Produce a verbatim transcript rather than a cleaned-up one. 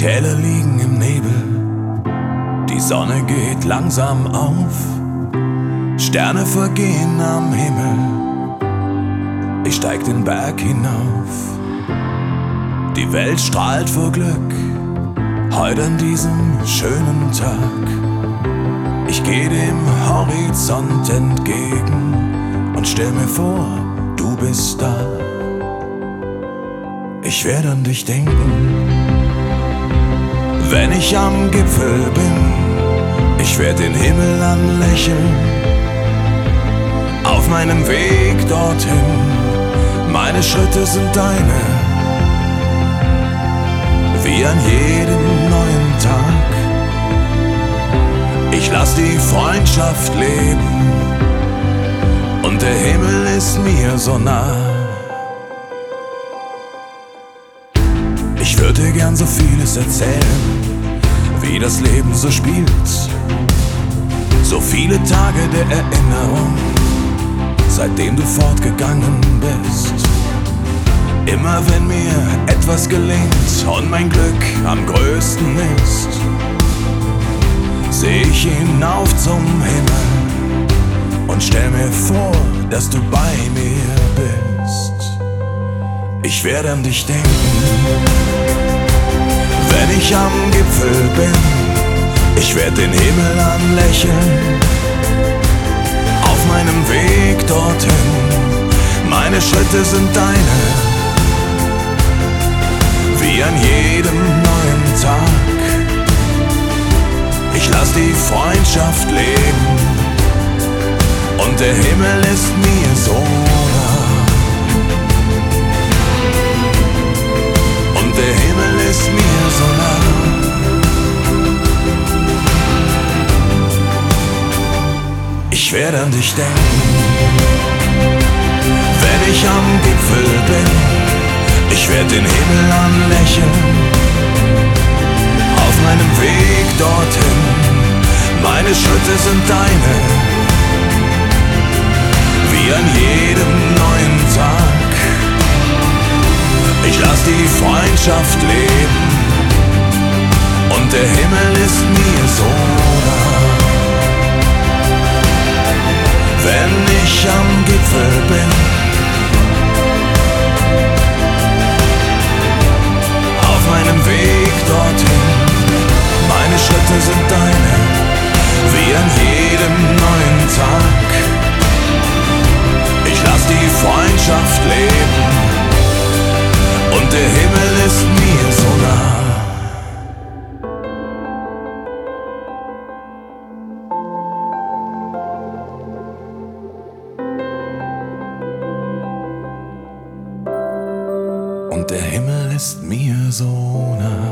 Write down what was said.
Täler liegen im Nebel, die Sonne geht langsam auf, Sterne vergehen am Himmel, ich steig den Berg hinauf. Die Welt strahlt vor Glück, heute an diesem schönen Tag. Ich geh dem Horizont entgegen und stell mir vor, du bist da. Ich werd an dich denken, wenn ich am Gipfel bin. Ich werd den Himmel anlächeln, auf meinem Weg dorthin. Meine Schritte sind deine, wie an jedem neuen Tag. Ich lass die Freundschaft leben und der Himmel ist mir so nah. Ich würde dir gern so vieles erzählen, wie das Leben so spielt. So viele Tage der Erinnerung, seitdem du fortgegangen bist. Immer wenn mir etwas gelingt und mein Glück am größten ist, seh ich hinauf zum Himmel und stell mir vor, dass du bei mir bist. Ich werde an dich denken, wenn ich am Gipfel bin. Ich werd den Himmel anlächeln, auf meinem Weg dorthin. Meine Schritte sind deine, wie an jedem neuen Tag. Ich lass die Freundschaft leben und der Himmel ist mir so nah. Und der Himmel ist mir so nah. Ich werde an dich denken, wenn ich am Gipfel bin. Ich werd den Himmel anlächeln, auf meinem Weg dorthin. Meine Schritte sind deine, wie an jedem neuen Tag. Ich lass die Freundschaft leben und der Himmel ist mir so nah. Wenn ich am Gipfel bin, auf meinem Weg dorthin. Meine Schritte sind deine, wie an jedem neuen Tag. Ich lass die Freundschaft leben und der Himmel ist mir so nah. Und der Himmel ist mir so nah.